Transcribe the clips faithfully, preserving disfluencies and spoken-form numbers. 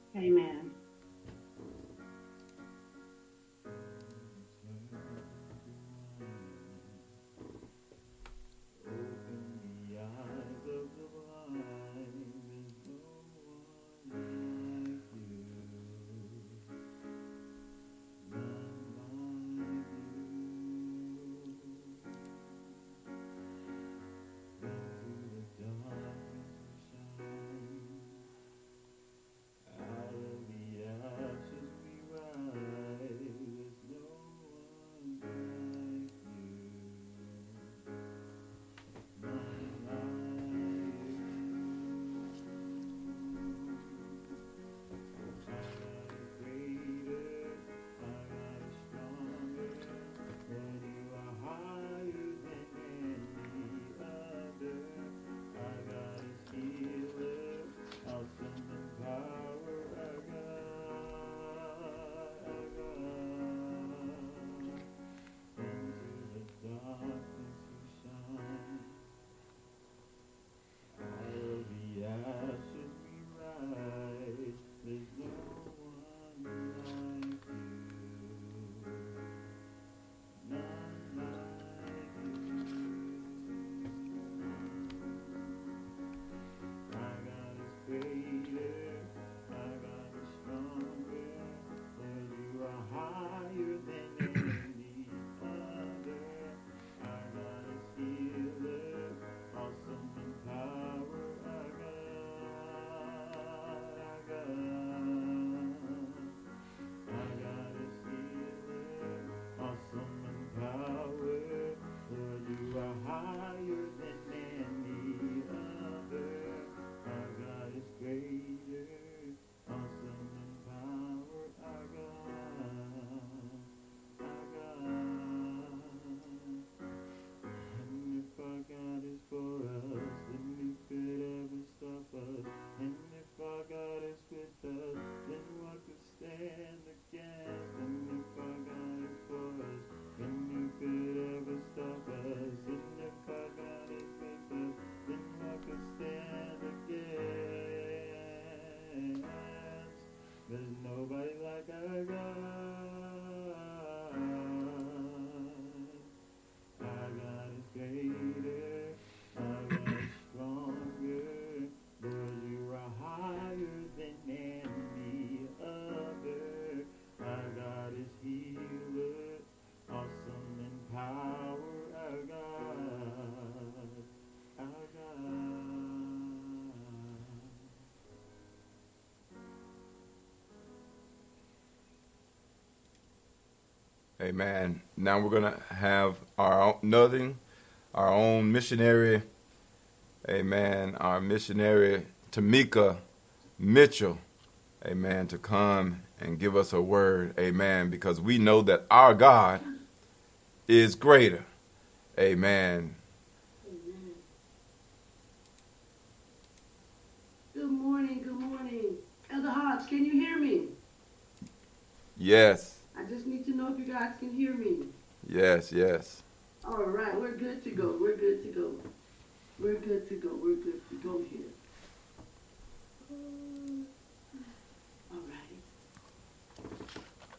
Amen. Amen. Now we're going to have our own, nothing, our own missionary, amen, our missionary Tamika Mitchell, amen, to come and give us a word, amen, because we know that our God is greater, amen. Amen. Good morning, good morning. Elder Hodge, can you hear me? Yes. I just need to know if you guys can hear me. Yes, yes. All right, we're good to go. We're good to go. We're good to go. We're good to go here. All right.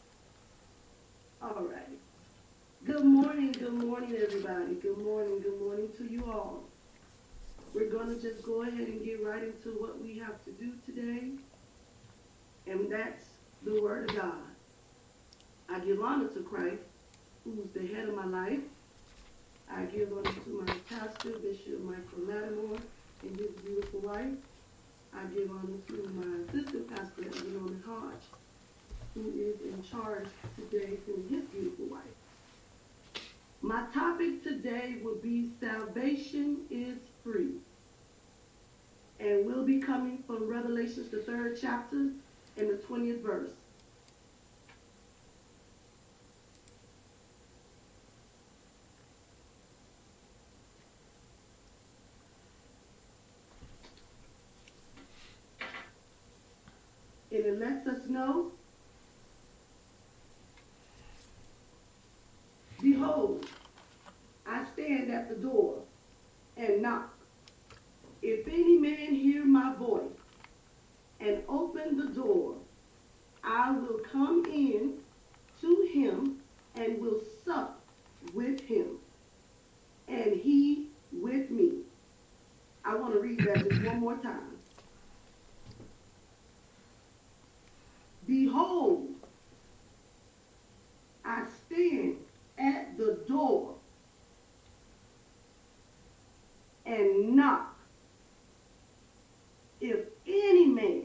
All right. Good morning, good morning, everybody. Good morning, good morning to you all. We're going to just go ahead and get right into what we have to do today, and that's the Word of God. I give honor to Christ, who's the head of my life. I give honor to my pastor, Bishop Michael Lattimore, and his beautiful wife. I give honor to my assistant pastor, Elder Hodge, who is in charge today for his beautiful wife. My topic today will be Salvation is Free. And we'll be coming from Revelations, the third chapter, and the twentieth verse. And it lets us know, behold, I stand at the door and knock. If any man hear my voice and open the door, I will come in to him and will sup with him, and he with me. I want to read that just one more time. Behold, I stand at the door and knock. If any man,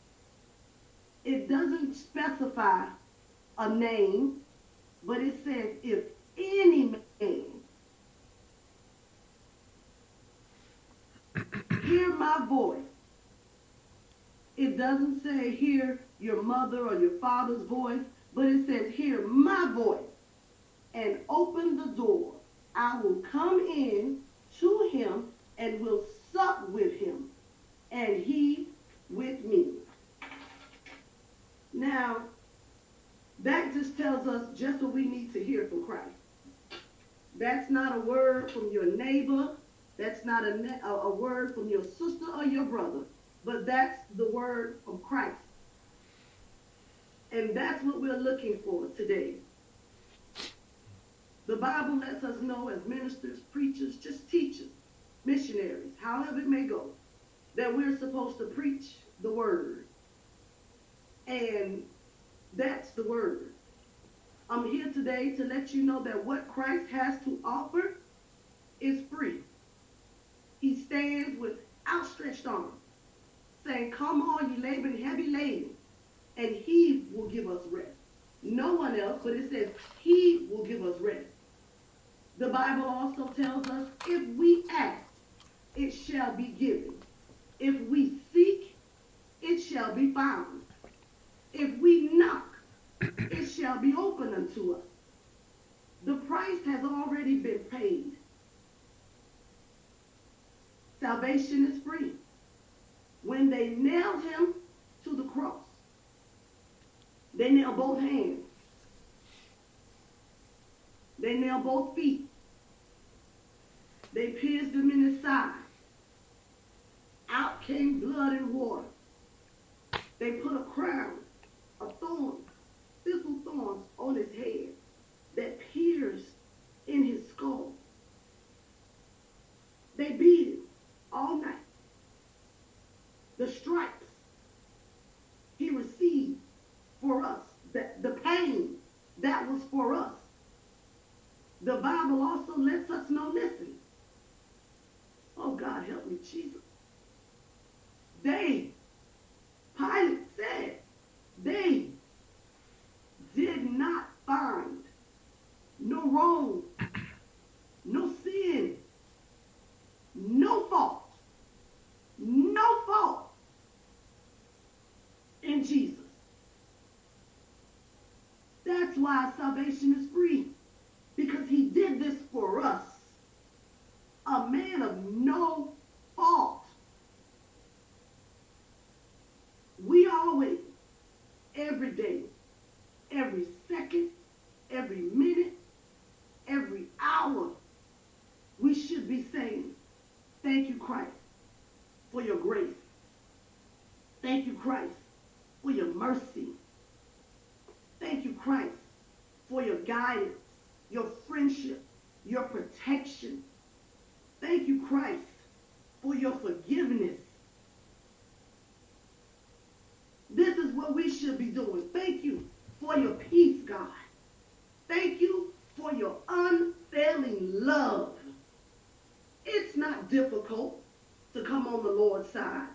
it doesn't specify a name, but it says if any man hear my voice. It doesn't say hear your mother or your father's voice, but it says hear my voice and open the door. I will come in to him and will sup with him, and he with me. Now, that just tells us just what we need to hear from Christ. That's not a word from your neighbor. That's not a, a, a word from your sister or your brother. But that's the word from Christ. And that's what we're looking for today. The Bible lets us know as ministers, preachers, just teachers, missionaries, however it may go, that we're supposed to preach the word. And that's the word. I'm here today to let you know that what Christ has to offer is free. He stands with outstretched arms, saying, come on, you labor and heavy laden, and he will give us rest. No one else, but it says he will give us rest. The Bible also tells us if we ask, it shall be given. If we seek, it shall be found. If we knock, it shall be opened unto us. The price has already been paid. Salvation is free. When they nailed him to the cross, they nailed both hands. They nailed both feet. They pierced him in his side. Out came blood and water. They put a crown of thorns, thistle thorns on his head that pierced in his skull. They beat him all night. The stripes he received for us, that the pain that was for us. The Bible also lets us know, listen, oh God, help me, Jesus. They, Pilate said, they did not find no wrong, no sin, no fault, no fault in Jesus. That's why salvation is free, because he did this for us, a man of no fault. We always, every day, every second, every minute, every hour, we should be saying, thank you, Christ, for your grace. Thank you, Christ, for your mercy. Thank you, Christ, for your guidance, your friendship, your protection. Thank you, Christ, for your forgiveness. This is what we should be doing. Thank you for your peace, God. Thank you for your unfailing love. It's not difficult to come on the Lord's side.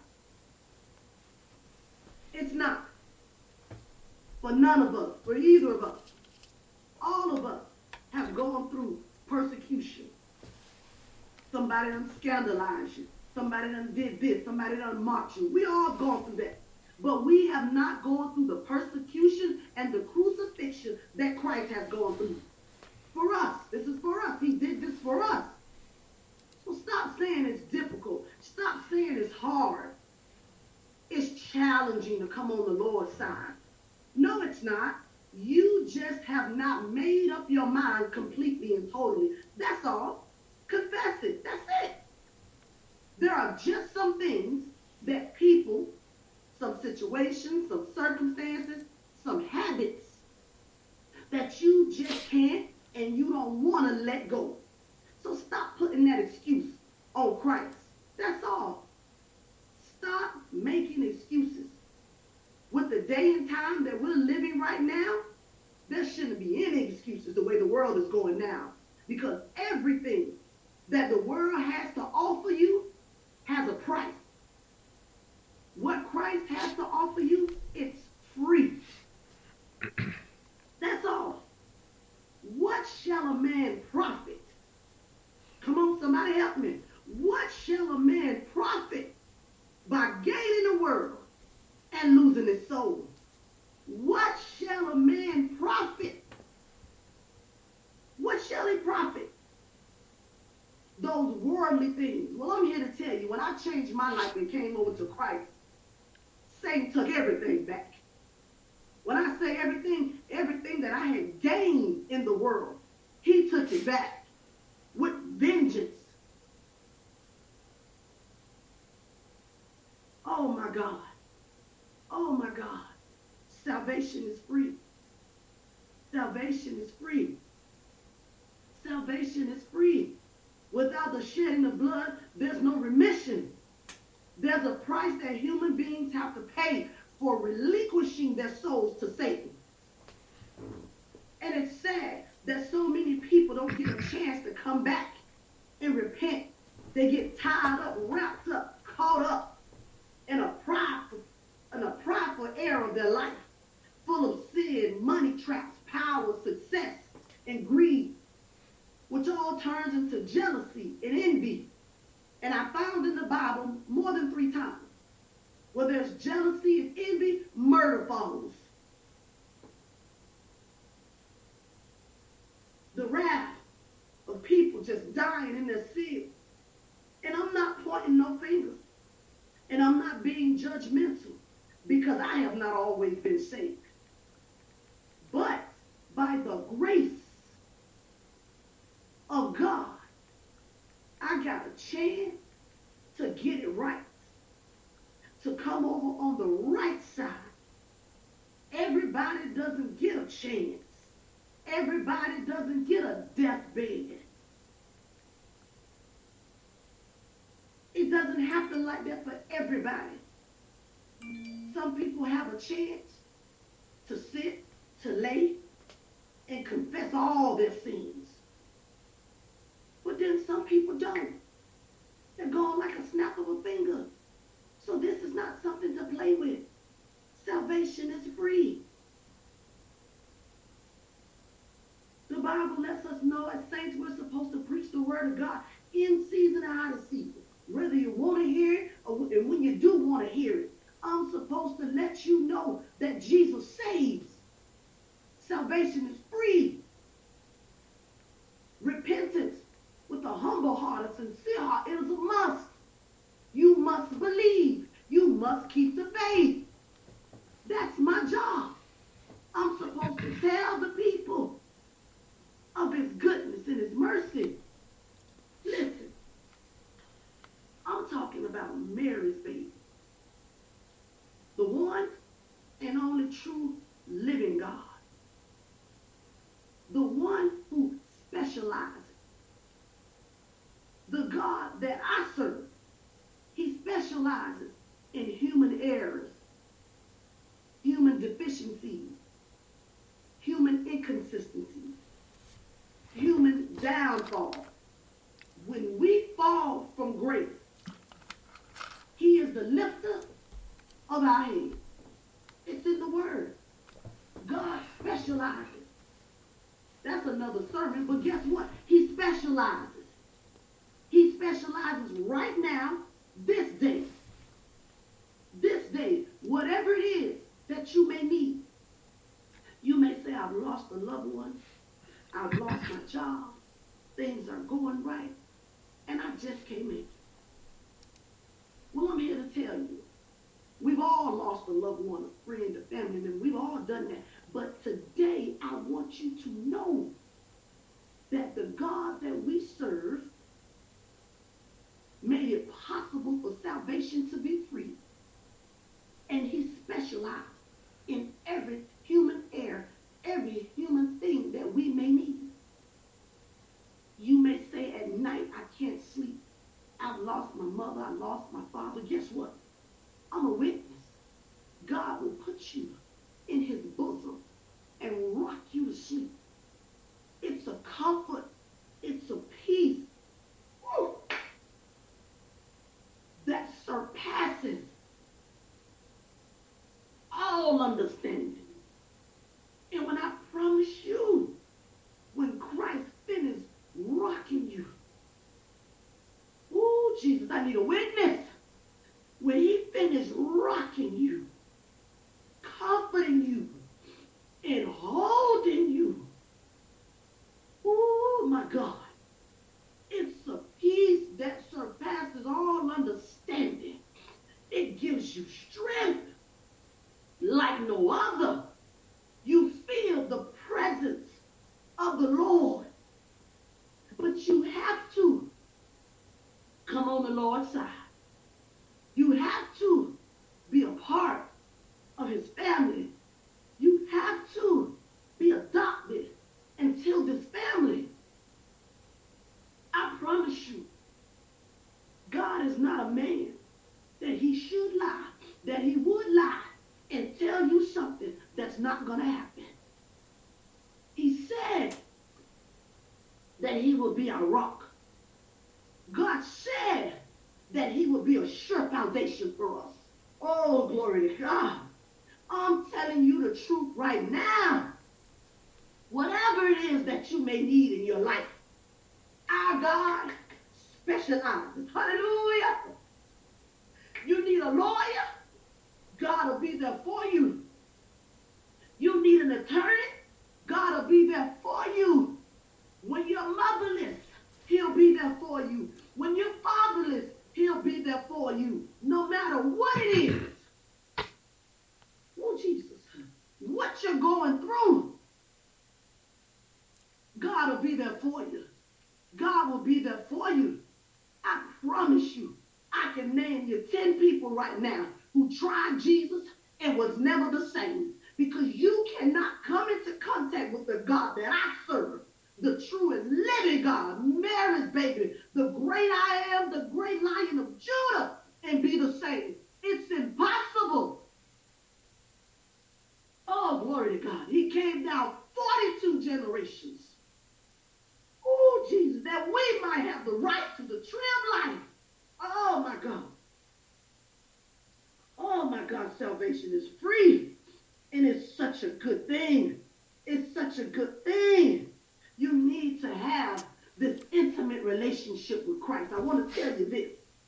It's not. For none of us, for either of us, all of us have gone through persecution. Somebody done scandalized you. Somebody done did this. Somebody done mocked you. We all gone through that. But we have not gone through the persecution and the crucifixion that Christ has gone through. For us. This is for us. He did this for us. So stop saying it's difficult. Stop saying it's hard. It's challenging to come on the Lord's side. No, it's not. You just have not made up your mind completely and totally. That's all. Confess it. That's it. There are just some things that people, some situations, some circumstances, some and you don't want to let go. So stop putting that excuse on Christ. That's all. Stop making excuses. With the day and time that we're living right now, there shouldn't be any excuses the way the world is going now. Because everything that the world has to offer you has a price. What Christ has to offer you, it's free. That's all. What shall a man profit? Come on, somebody help me. What shall a man profit by gaining the world and losing his soul? What shall a man profit? What shall he profit? Those worldly things. Well, I'm here to tell you, when I changed my life and came over to Christ, Satan took everything back. When I say everything, everything that I had gained in the world, he took it back with vengeance. Oh my God. Oh my God. Salvation is free. Salvation is free. Salvation is free. Without the shedding of blood, there's no remission. There's a price that human beings have to pay for relinquishing their souls to Satan. And it's sad that so many people don't get a chance to come back and repent. They get tied up, wrapped up, caught up in a prideful, in a prideful era of their life, full of sin, money traps, power, success, and greed, which all turns into jealousy and envy. And I found in the Bible more than three times where there's jealousy and envy, murder follows. The wrath of people just dying in their sin. And I'm not pointing no fingers. And I'm not being judgmental because I have not always been saved. But by the grace of God, I got a chance to get it right, to come over on the right side. Everybody doesn't get a chance. Everybody doesn't get a deathbed. It doesn't happen like that for everybody. Some people have a chance to sit, to lay, and confess all their sins. But then some people don't. They're gone like a snap of a finger. So this is not something to play with. Salvation is free. The Bible lets us know as saints we're supposed to preach the word of God in season and out of season. Whether you want to hear it or and when you do want to hear it, I'm supposed to let you know that Jesus saves. Salvation is free. Repentance with a humble heart, a sincere heart, it is a must. You must believe. You must keep the faith. That's my job. I'm supposed to tell the people of his goodness and his mercy. Listen, I'm talking about Mary's baby. The one and only true living God. The one who specializes. The God that I serve, he specializes in human errors, human deficiencies, human inconsistencies, human downfall. When we fall from grace, he is the lifter of our head. It's in the word. God specializes. That's another sermon, but guess what? He specializes. He specializes right now, this day. This day, whatever it is that you may need. You may say, I've lost a loved one. I've lost my job. Things are going right. And I just can't make it. Well, I'm here to tell you. We've all lost a loved one, a friend, a family member. We've all done that. But today, I want you to know that the God that we serve made it possible for salvation to be free. And he specialized in every human error, every human thing that we may need. You may say at night, I can't sleep. I've lost my mother. I lost my father. Guess what? I'm a witness. God will put you in his bosom and rock you to sleep. It's a comfort. It's a peace. Woo, that surpasses all understanding. And when I promise you, when Christ finished rocking you, oh, Jesus, I need a witness. When he finished rocking you, comforting you, and holding you, oh, my God, it's a peace that surpasses all understanding. It gives you strength like no other. You feel the presence of the Lord. But you have to come on the Lord's side. You have to be a part of his family. You have to be adopted into this family. I promise you, God is not a man that he should lie, that he would lie and tell you something that's not going to happen. He said that he will be our rock. God said that he will be a sure foundation for us. Oh, glory to God. I'm telling you the truth right now. Whatever it is that you may need in your life, our God specializes. Hallelujah. You need a lawyer, God will be there for you. You need an attorney, God will be there for you. When you're motherless, he'll be there for you. When you're fatherless, he'll be there for you. No matter what it is. Oh, Jesus. What you're going through, God will be there for you. God will be there for you. I promise you, I can name you ten people right now who tried Jesus and was never the same. Because you cannot come into contact with the God that I serve, the true and living God, Mary's baby, the great I am, the great Lion of Judah, and be the same. It's impossible. Oh, glory to God. He came down forty-two generations. Oh, Jesus, that we might have the right to the tree of life. Oh, my God. Oh, my God, salvation is free. And it's such a good thing. It's such a good thing. You need to have this intimate relationship with Christ. I want to tell you this.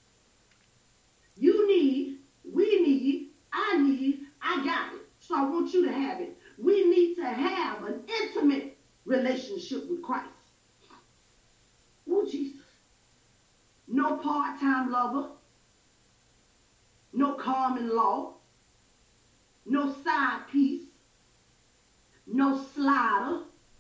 You need, we need, I need, I got it. So I want you to have it. We need to have an intimate relationship with Christ. Oh, Jesus. No part-time lover. No common law. No side piece. No slider.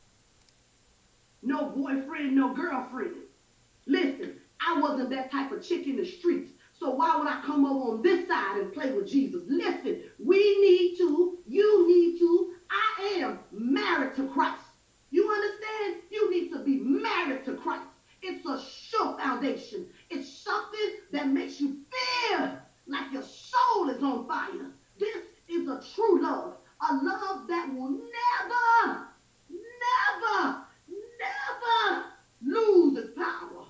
No boyfriend, no girlfriend. Listen, I wasn't that type of chick in the streets. So why would I come over on this side and play with Jesus? Listen, we need to, you need to, I am married to Christ. You understand? You need to be married to Christ. It's a sure foundation. It's something that makes you feel like your soul is on fire. This is a true love. A love that will never, never, never lose its power.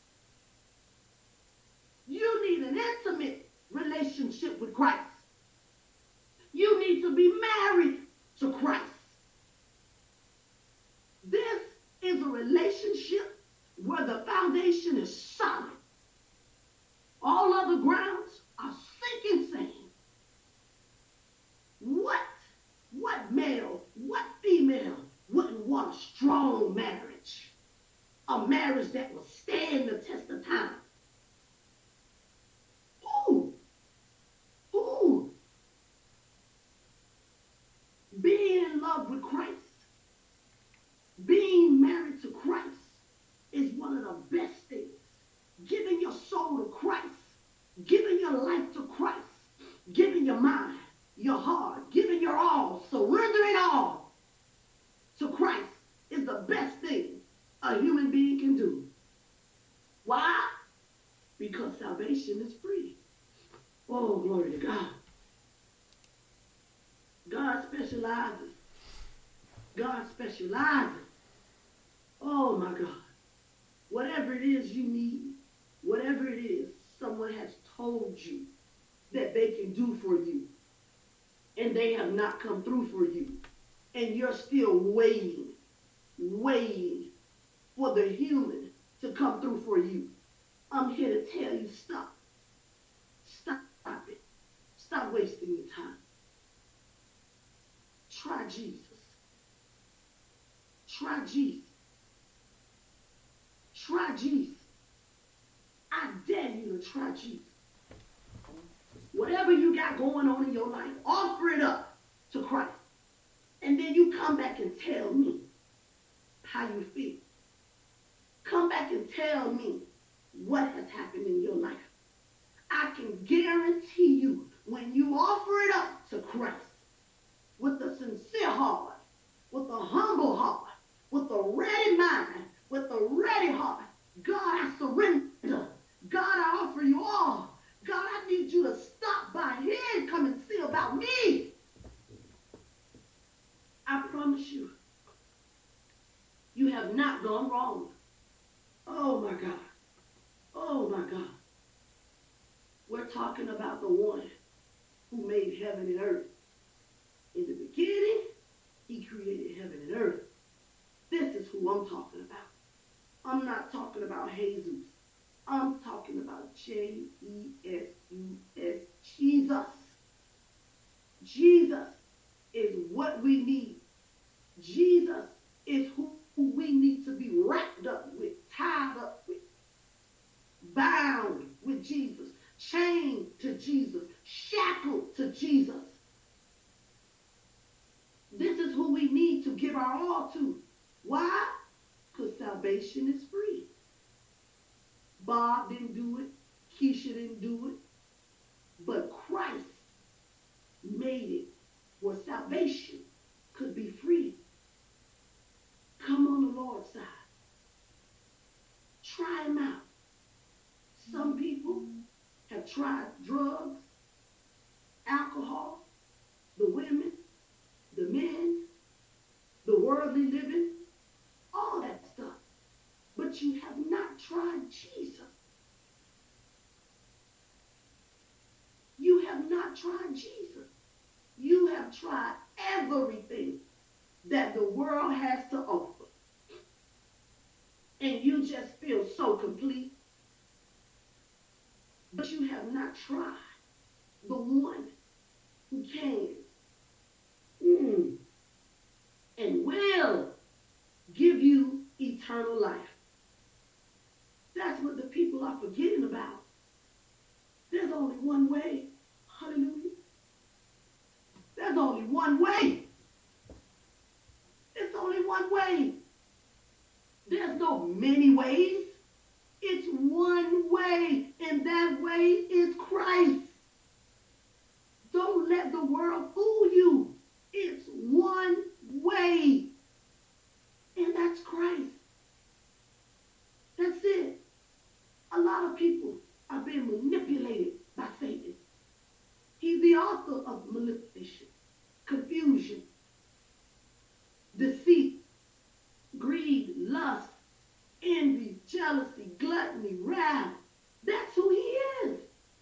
You need an intimate relationship with Christ. You need to be married to Christ. This is a relationship where the foundation is solid. All other grounds are sinking sand. What, what male, what female wouldn't want a strong marriage? A marriage that will stand the test of time. Who? Who? Being in love with Christ, being married to Christ is one of the best things. Giving your soul to Christ, giving your life to Christ, giving your mind, your heart, giving your all, surrendering all to Christ is the best thing a human being can do. Why? Because salvation is free. Oh, glory to God. God specializes. God specializes. Oh, my God. Whatever it is you need, whatever it is someone has told you that they can do for you, and they have not come through for you, and you're still waiting, waiting for the human to come through for you. I'm here to tell you, stop. Stop it. Stop wasting your time. Try Jesus. Try Jesus. Try Jesus. I dare you to try Jesus. Whatever you got going on in your life, offer it up to Christ. And then you come back and tell me how you feel. Come back and tell me what has happened in your life. I can guarantee you, when you offer it up to Christ with a sincere heart, with a humble heart, with a ready mind, with a ready heart, God, I surrender. God, I offer you all. God, I need you to stop by here and come and see about me. I promise you, you have not gone wrong. Oh, my God. Oh, my God. We're talking about the one who made heaven and earth. In the beginning, he created heaven and earth. This is who I'm talking about. I'm not talking about Jesus. I'm talking about J E S U S, Jesus. Jesus is what we need. Jesus is who we need to be wrapped up with, tied up with, bound with Jesus, chained to Jesus, shackled to Jesus. This is who we need to give our all to. Why? Because salvation is free. Bob didn't do it. Keisha didn't do it. But Christ made it where salvation could be free. Come on the Lord's side. Try him out. Some people have tried drugs, alcohol, the women, the men, the worldly living, all that stuff. But you have not tried Jesus. You have not tried Jesus. You have tried everything that the world has to offer. And you just feel so complete. But you have not tried the one who can mm, and will give you eternal life. That's what the people are forgetting about. There's only one way. Hallelujah. There's only one way. It's only one way. There's no many ways. It's one way, and that way is Christ. Don't let the world fool you. It's one way, and that's Christ. That's it. A lot of people are being manipulated by Satan. He's the author of manipulation, confusion, deceit, greed, lust, envy, jealousy, gluttony, wrath. That's who he is.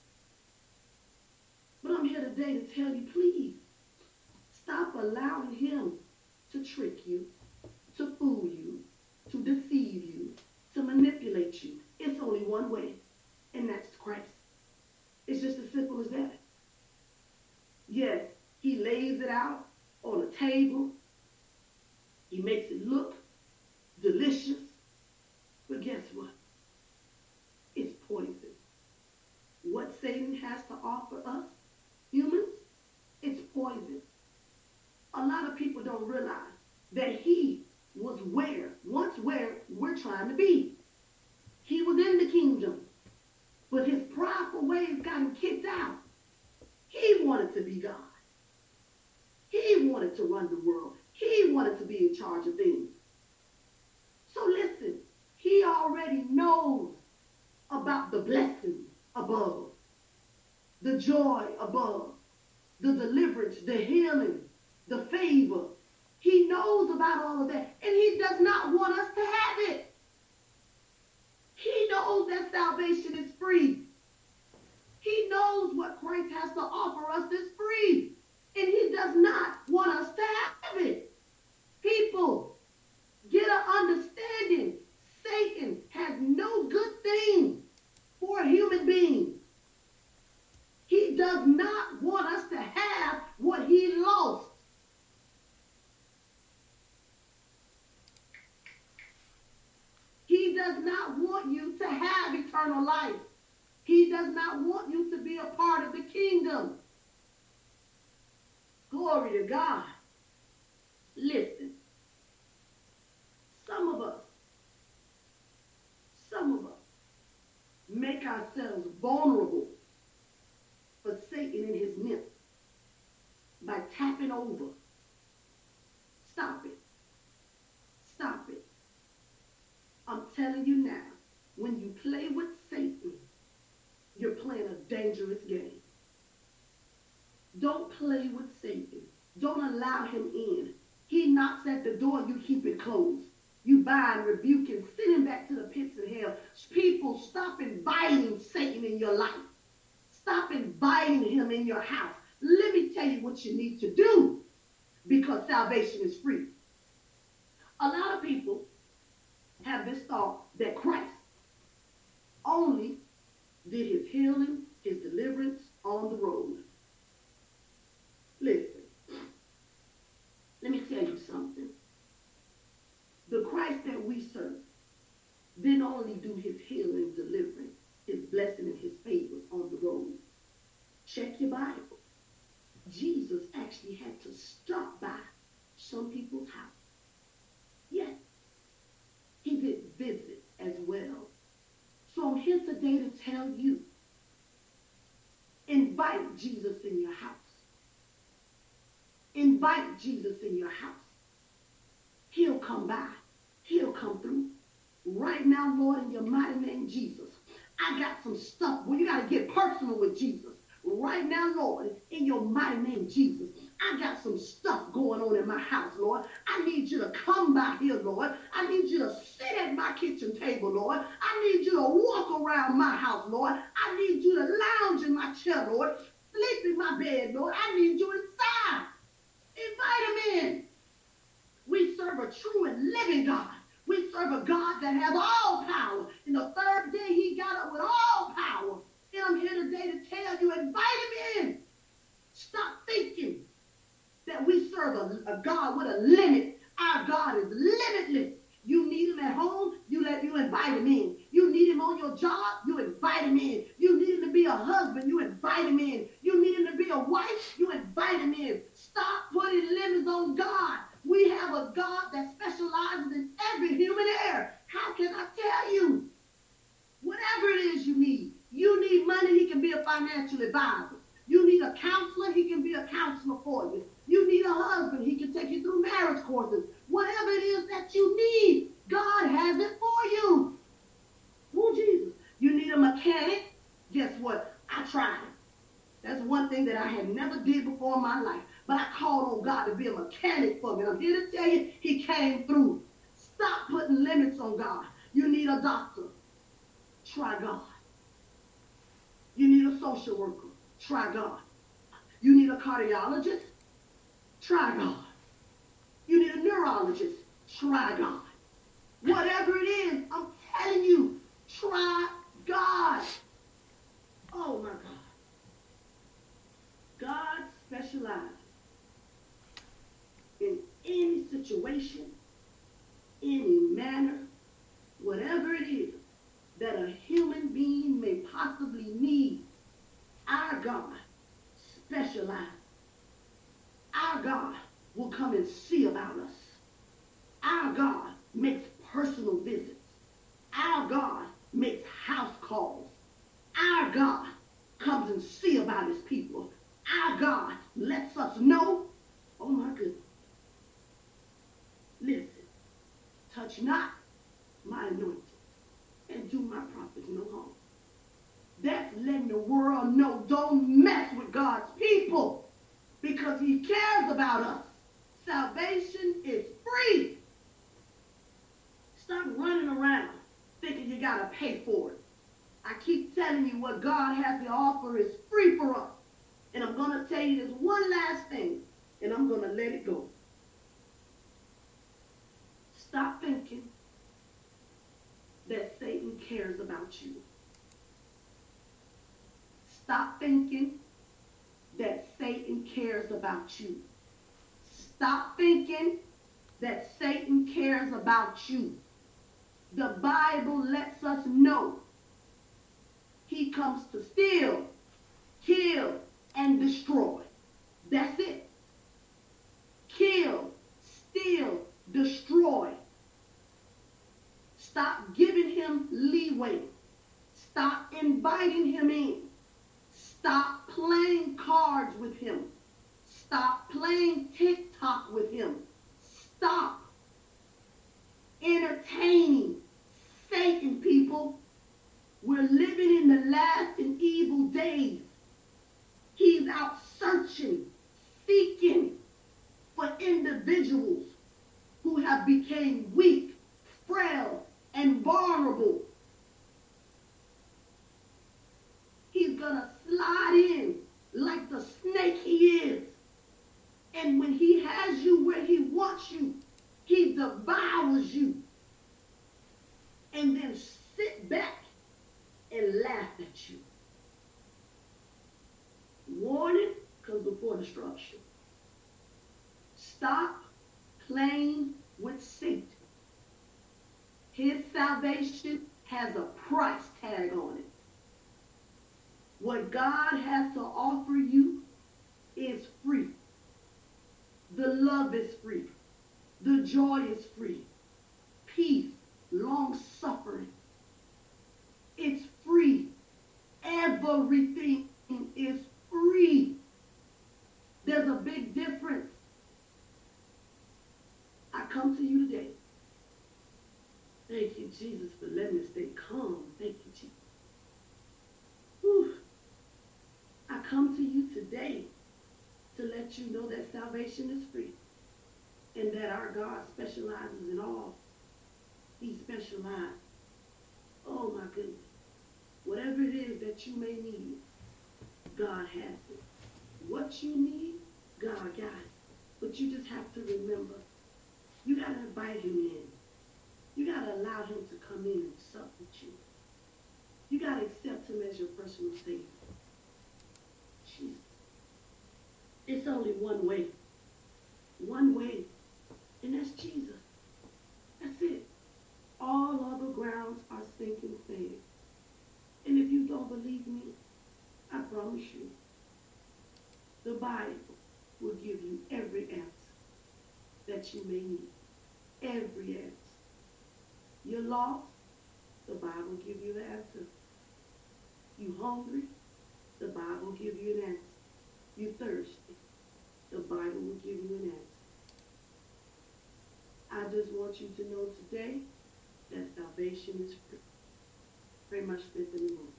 But I'm here today to tell you, please, stop allowing him to trick you, to fool you, to deceive you, to manipulate you. It's only one way, and that's Christ. It's just as simple as that. Yes, he lays it out on a table. He makes it look delicious. But guess what? It's poison. What Satan has to offer us, humans, it's poison. A lot of people don't realize that he was where, once where we're trying to be. He was in the kingdom, but his prideful ways got him kicked out. He wanted to be God. He wanted to run the world. He wanted to be in charge of things. So So listen, he already knows about the blessing above, the joy above, the deliverance, the healing, the favor. He knows about all of that, and he does not want us to have it. He knows that salvation is free. He knows what Christ has to offer us is free, and he does not want us to have it. People, get an understanding. Satan has no good thing for a human being. He does not want us to have what he lost. He does not want you to have eternal life. He does not want you to be a part of the kingdom. Glory to God. Listen. Some of us, some of us make ourselves vulnerable for Satan and his nymphs by tapping over. Stop it. Stop it. I'm telling you now, when you play with Satan, you're playing a dangerous game. Don't play with Satan. Don't allow him in. He knocks at the door, you keep it closed. You bind, rebuke him, send him back to the pits of hell. People, stop inviting Satan in your life. Stop inviting him in your house. Let me tell you what you need to do, because salvation is free. A lot of people have this thought that Christ only did his healing, his deliverance on the road. Listen, let me tell you something. The Christ that we serve didn't only do his healing, deliverance, his blessing, and his favors on the road. Check your Bible. Jesus actually had to stop by some people's house. Yes, he did visits as well. So I'm here today to tell you, invite Jesus in your house. Invite Jesus in your house. He'll come by. He'll come through. Right now, Lord, in your mighty name, Jesus, I got some stuff. Well, you got to get personal with Jesus. Right now, Lord, in your mighty name, Jesus, I got some stuff going on in my house, Lord. I need you to come by here, Lord. I need you to sit at my kitchen table, Lord. I need you to walk around my house, Lord. I need you to lounge in my chair, Lord. Sleep in my bed, Lord. I need you inside. Invite him in. We serve a true and living God. We serve a God that has all power. And the third day he got up with all power. And I'm here today to tell you, invite him in. Stop thinking that we serve a, a God with a limit. Our God is limitless. You need him at home, you let you invite him in. You need him on your job, you invite him in. You need him to be a husband, you invite him in. You need him to be a wife, you invite him in. Stop putting limits on God. We have a God that specializes in every human error. How can I tell you? Whatever it is you need. You need money, he can be a financial advisor. You need a counselor, he can be a counselor for you. You need a husband, he can take you through marriage courses. Whatever it is that you need, God has it for you. Oh, Jesus. You need a mechanic? Guess what? I tried it. That's one thing that I had never did before in my life. But I called on God to be a mechanic for me. And I'm here to tell you, he came through. Stop putting limits on God. You need a doctor. Try God. You need a social worker. Try God. You need a cardiologist. Try God. You need a neurologist. Try God. Whatever it is, I'm telling you, try God. Oh, my God. God specializes in any situation, any manner, whatever it is that a human being may possibly need. Our God specializes. Our God will come and see about us. Our God makes personal visits. Our God makes house calls. Our God comes and see about his people. Our God lets us know, oh my goodness. Listen, touch not anointing and do my prophets no harm. That's letting the world know don't mess with God's people because he cares about us. Salvation is free. Stop running around thinking you got to pay for it. I keep telling you what God has to offer is free for us. And I'm going to tell you this one last thing, and I'm going to let it go. Stop thinking that Satan cares about you. Stop thinking that Satan cares about you. Stop thinking that Satan cares about you. The Bible lets us know he comes to steal, kill, and destroy. That's it. Kill, steal, destroy. Stop giving him leeway. Stop inviting him in. Stop playing cards with him. Stop playing TikTok with him. Stop entertaining Satan, people. We're living in the last and evil days. He's out searching, seeking for individuals who have become weak, frail, and vulnerable. He's going to slide in like the snake he is. And when he has you where he wants you, he devours you. And then sit back and laugh at you. Warning comes before destruction. Stop playing with Satan. His salvation has a price tag on it. What God has to offer you is free. The love is free. The joy is free. Peace, long suffering. It's free. Everything is free. There's a big difference. I come to you today. Thank you, Jesus, for letting me stay calm. Thank you, Jesus. Whew. I come to you today to let you know that salvation is free and that our God specializes in all. He specializes. Oh, my goodness. Whatever it is that you may need, God has it. What you need, God got it. But you just have to remember, you got to invite him in. You got to allow him to come in and sup with you. You got to accept him as your personal Savior. Jesus. It's only one way. One way. And that's Jesus. That's it. All other grounds are sinking sand. And if you don't believe me, I promise you, the Bible will give you every answer that you may need. Every answer. You're lost, the Bible will give you the answer. You hungry, the Bible will give you an answer. You thirsty, the Bible will give you an answer. I just want you to know today that salvation is free. Pray my strength in the Lord.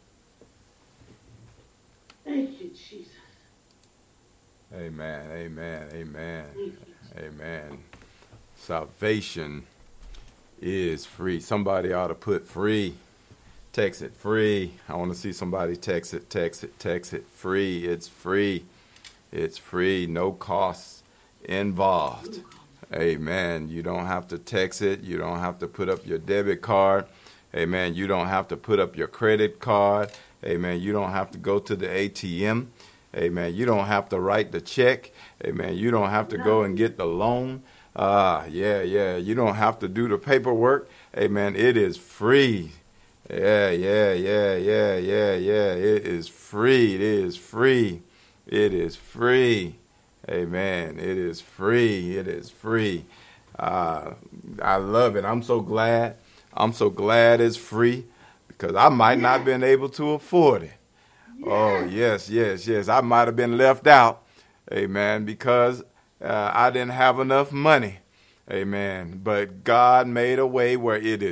Thank you, Jesus. Amen, amen, amen, Thank you, amen. Salvation is free. Somebody ought to put free. Text it, free. I want to see somebody text it, text it, text it, free. It's free. It's free. No costs involved. Amen. You don't have to text it. You don't have to put up your debit card. Amen. You don't have to put up your credit card. Amen. You don't have to go to the A T M. Amen. You don't have to write the check. Amen. You don't have to go and get the loan. Ah, uh, yeah, yeah. You don't have to do the paperwork. Amen. It is free. Yeah, yeah, yeah, yeah, yeah, yeah. It is free. It is free. It is free. Amen. It is free. It is free. Uh, I love it. I'm so glad. I'm so glad it's free because I might not have been able to afford it. Yes. Oh, yes, yes, yes. I might have been left out. Amen. Because uh, I didn't have enough money. Amen. But God made a way where it is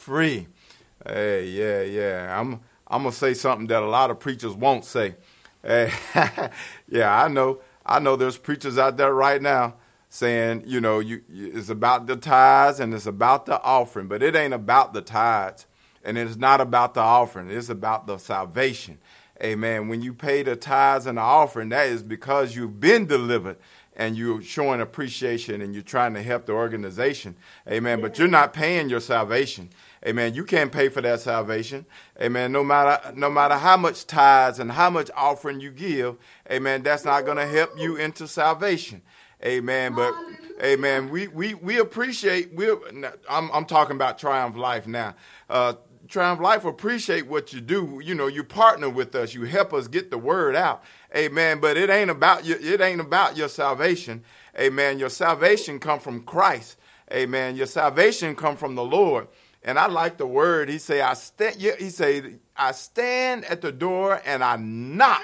free. Hey, yeah, yeah. I'm I'm gonna say something that a lot of preachers won't say. Hey, yeah, I know. I know there's preachers out there right now saying, you know, you, you it's about the tithes and it's about the offering, but it ain't about the tithes and it's not about the offering. It's about the salvation. Amen. When you pay the tithes and the offering, that is because you've been delivered and you're showing appreciation and you're trying to help the organization. Amen. But you're not paying your salvation. Amen. You can't pay for that salvation. Amen. No matter no matter how much tithes and how much offering you give, amen, that's not going to help you into salvation. Amen. But amen, we we we appreciate we're I'm I'm talking about Triumph Life now. Uh Triumph Life appreciate what you do. You know, you partner with us. You help us get the word out. Amen. But it ain't about you. It ain't about your salvation. Amen. Your salvation come from Christ. Amen. Your salvation come from the Lord. And I like the word. He say, I stand. He say, I stand at the door and I knock.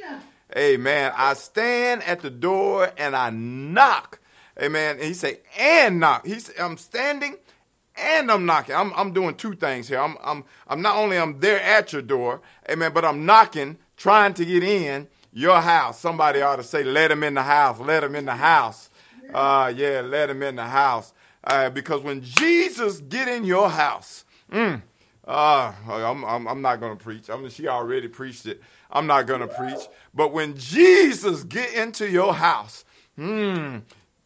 Amen. I stand at the door and I knock. Amen. And he say, and knock. He say, I'm standing. And I'm knocking. I'm I'm doing two things here. I'm I'm I'm not only I'm there at your door, amen, but I'm knocking, trying to get in your house. Somebody ought to say, let him in the house. Let him in the house. Uh, yeah, let him in the house. Uh, because when Jesus get in your house, mm, uh, I'm I'm, I'm not gonna preach. I mean, she already preached it. I'm not gonna preach. But when Jesus get into your house, mm,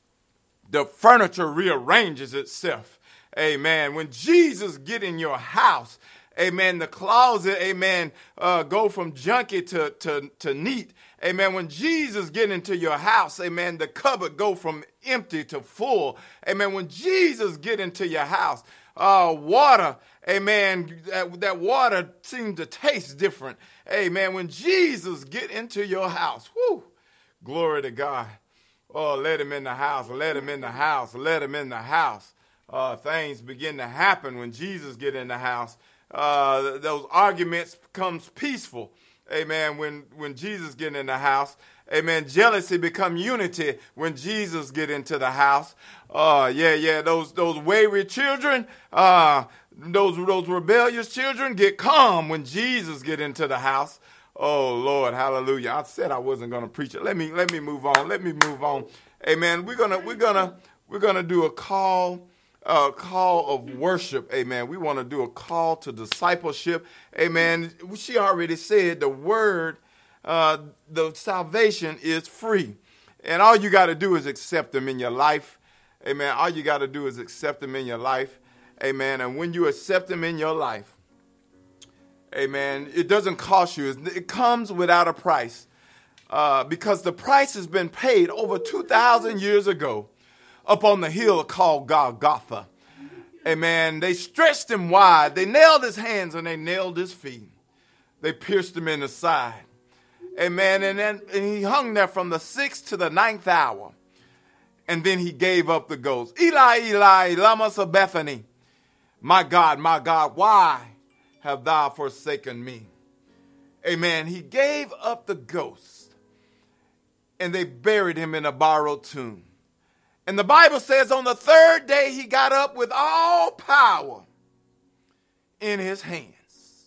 the furniture rearranges itself. Amen. When Jesus get in your house, amen, the closet, amen, uh, go from junky to, to, to neat. Amen. When Jesus get into your house, amen, the cupboard go from empty to full. Amen. When Jesus get into your house, uh, water, amen, that, that water seems to taste different. Amen. When Jesus get into your house, whoo, glory to God. Oh, let him in the house. Let him in the house. Let him in the house. Uh, things begin to happen when Jesus get in the house. Uh, those arguments becomes peaceful. Amen. When when Jesus get in the house. Amen. Jealousy become unity when Jesus get into the house. Uh, yeah, yeah. Those those wayward children, uh, those those rebellious children get calm when Jesus get into the house. Oh Lord, hallelujah. I said I wasn't gonna preach it. Let me let me move on. Let me move on. Amen. We're gonna we're gonna we're gonna do a call. A call of worship, amen. We want to do a call to discipleship, amen. She already said the word, uh, the salvation is free. And all you got to do is accept him in your life, amen. All you got to do is accept him in your life, amen. And when you accept him in your life, amen, it doesn't cost you. It comes without a price uh, because the price has been paid over two thousand years ago. Up on the hill called Golgotha. Amen. They stretched him wide. They nailed his hands and they nailed his feet. They pierced him in the side. Amen. And then and he hung there from the sixth to the ninth hour. And then he gave up the ghost. Eli, Eli, lama sabachthani. My God, my God, why have thou forsaken me? Amen. He gave up the ghost. And they buried him in a borrowed tomb. And the Bible says on the third day he got up with all power in his hands.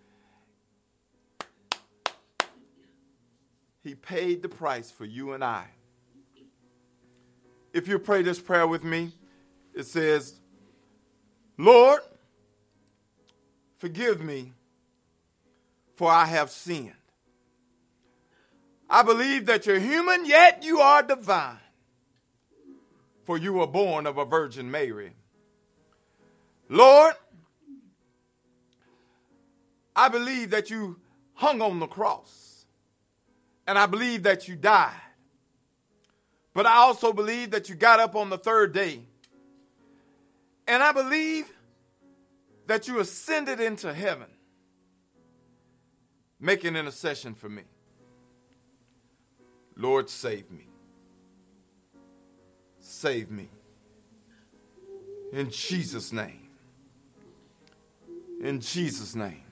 He paid the price for you and I. If you pray this prayer with me, it says, Lord, forgive me, for I have sinned. I believe that you're human, yet you are divine. For you were born of a Virgin Mary. Lord, I believe that you hung on the cross. And I believe that you died. But I also believe that you got up on the third day. And I believe that you ascended into heaven, making intercession for me. Lord, save me. Save me. In Jesus' name. In Jesus' name.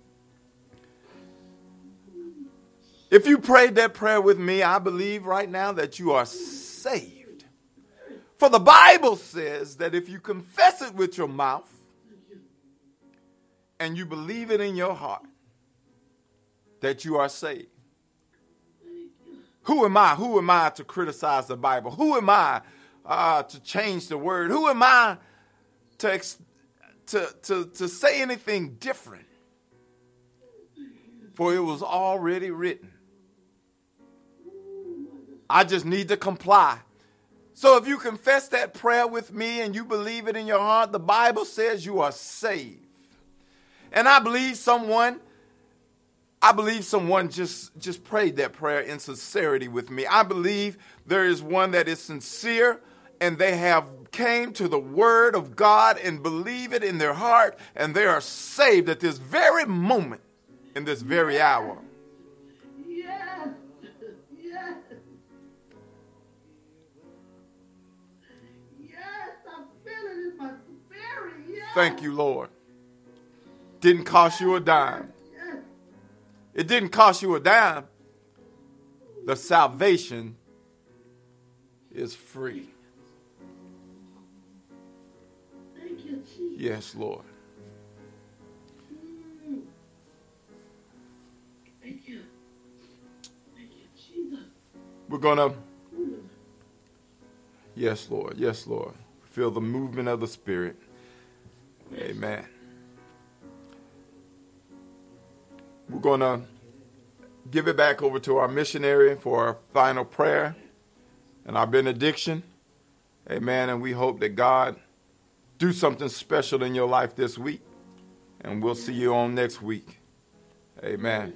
If you prayed that prayer with me, I believe right now that you are saved. For the Bible says that if you confess it with your mouth and you believe it in your heart that you are saved. Who am I? Who am I to criticize the Bible? Who am I uh, to change the word? Who am I to, ex- to, to, to say anything different? For it was already written. I just need to comply. So if you confess that prayer with me and you believe it in your heart, the Bible says you are saved. And I believe someone I believe someone just, just prayed that prayer in sincerity with me. I believe there is one that is sincere and they have came to the word of God and believe it in their heart and they are saved at this very moment, in this very hour. Yes. Yes. Yes, I feel it in my spirit. Yes. Thank you, Lord. Didn't cost you a dime. It didn't cost you a dime. The salvation is free. Thank you, Jesus. Yes, Lord. Mm. Thank you. Thank you, Jesus. We're going to, yes, Lord. Yes, Lord. Feel the movement of the Spirit. Amen. We're going to give it back over to our missionary for our final prayer and our benediction. Amen. And we hope that God do something special in your life this week. And we'll see you on next week. Amen.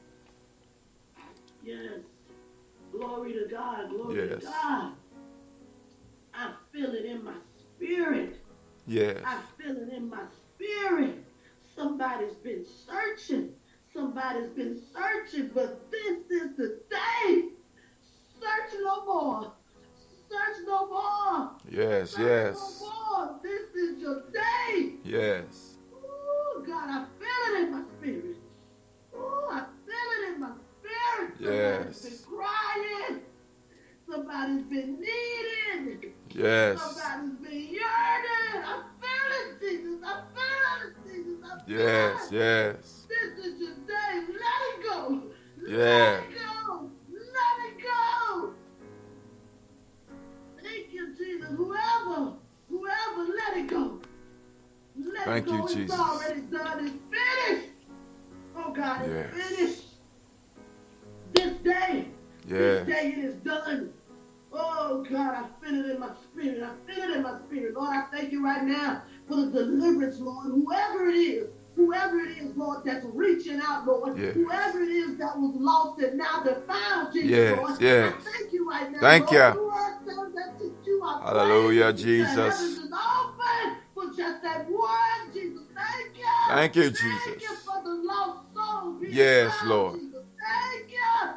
Yes. Glory to God. Glory Yes. to God. I feel it in my spirit. Yes. I feel it in my spirit. Somebody's been searching. Somebody's been searching, but this is the day. Search no more. Search no more. Yes, Search yes. no more. This is your day. Yes. Oh, God, I feel it in my spirit. Oh, I feel it in my spirit. Yes. Somebody's been crying. Somebody's been needing. Yes. Somebody's been yearning. I feel it, Jesus. I feel it, Jesus. I feel Yes, it. yes. This is your day. Let it go. Yeah. Let it go. Let it go. Thank you, Jesus. Whoever, whoever, let it go. Let Thank it go. you, It's Jesus. already done. It's finished. Oh, God, it's Yes. finished. This day. Yes. This day it is done. Oh, God, I feel it in my spirit. I feel it in my spirit. Lord, I thank you right now for the deliverance, Lord. Whoever it is, whoever it is, Lord, that's reaching out, Lord. Yes. Whoever it is that was lost and now they're found, Jesus, Yes, Lord. yes. I thank you right now, Thank Lord. you. You are so that you are Hallelujah, praying. Jesus. The heavens is open for just that word, Jesus. Thank you. Thank you, Thank Jesus. you for the lost soul being Yes, found, Lord. Jesus. Thank you.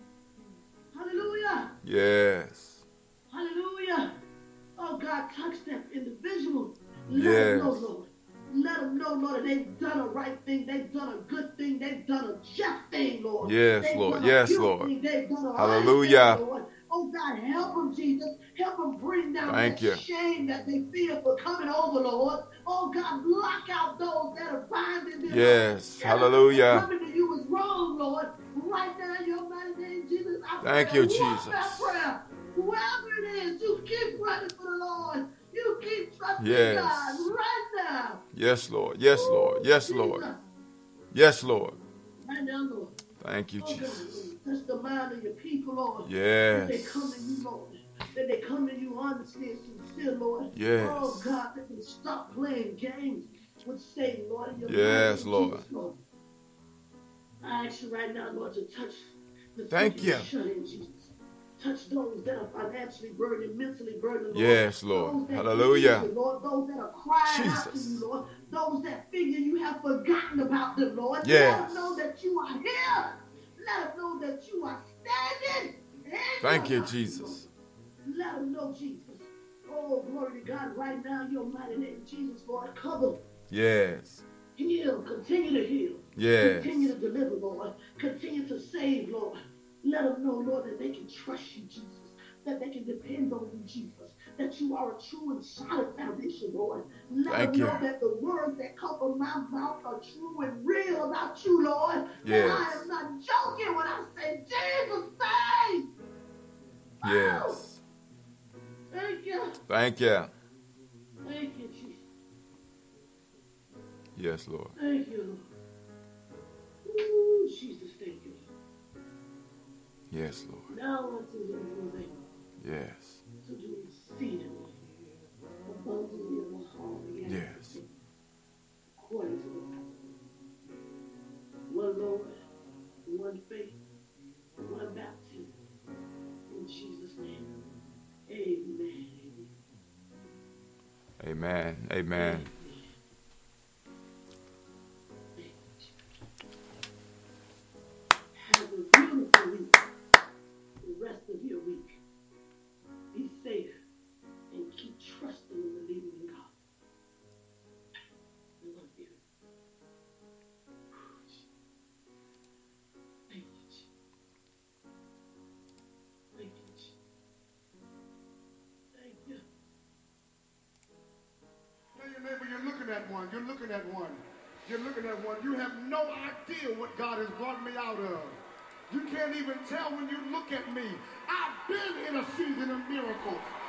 Hallelujah. Yes. Hallelujah. Oh, God, touch that individual. Let Yes. them know, Lord. Let them know, Lord, that they've done a right thing. They've done a good thing. They've done a just thing, Lord. Yes, They've Lord. done a Yes, pure Lord. thing. They've done a Hallelujah. right thing, Lord. Oh, God, help them, Jesus. Help them bring down Thank that you. shame that they feel for coming over, Lord. Oh, God, block out those that are binding them. Yes. Tell them that Hallelujah. coming to you is wrong, Lord. Right now, in your mighty name, Jesus, I Thank pray you, that walk Jesus. that prayer. Whoever it is, you keep running for the Lord. You keep trusting Yes. God right now. Yes, Lord. Yes, Lord. Yes, Lord. Jesus. Yes, Lord. Right now, Lord. Thank you, Oh, God, Jesus. Lord, touch the mind of your people, Lord. Yes. That they come to you, Lord. That they come to you honestly and sincere, Lord. Yes. Oh, God, that they stop playing games with Satan, Lord. In your Yes, mighty name, Lord. Jesus, Lord. I ask you right now, Lord, to touch the Thank sick and you. shut in, Jesus. Touch those that are financially burdened, mentally burdened, Lord. Yes, Lord. Those that Hallelujah. need you, Lord. Those that are crying out to Jesus. you, Lord. Those that figure you have forgotten about them, Lord. Yes. Let them know that you are here. Let them know that you are standing. in Thank your you, house, Jesus. Lord. Let them know, Jesus. Oh, glory to God right now in your mighty name, Jesus, Lord. Cover, Yes. heal, continue to heal. Yes. Continue to deliver, Lord. Continue to save, Lord. Let them know, Lord, that they can trust you, Jesus. That they can depend on you, Jesus. that you are a true and solid foundation, Lord. Let Thank them you. know that the words that come from my mouth are true and real about you, Lord. Yes. And I am not joking when I say, Jesus, thanks. Yes. Oh, thank you. Thank you. Thank you, Jesus. Yes, Lord. Thank you, Lord. Ooh, Jesus, thank you. Yes, Lord. Now unto him who is able Yes. to do exceedingly abundantly above all we ask. Yes. According to the power. One Lord, one faith, one baptism. In Jesus' name. Amen. Amen. Amen. Have a beautiful week. The rest of your week. Be safe and keep trusting and believing in God. I love you. Thank you. Thank you. Thank you. Tell your neighbor you're looking at one. You're looking at one. You're looking at one. You have no idea what God has brought me out of. You can't even tell when you look at me. I've been in a season of miracle.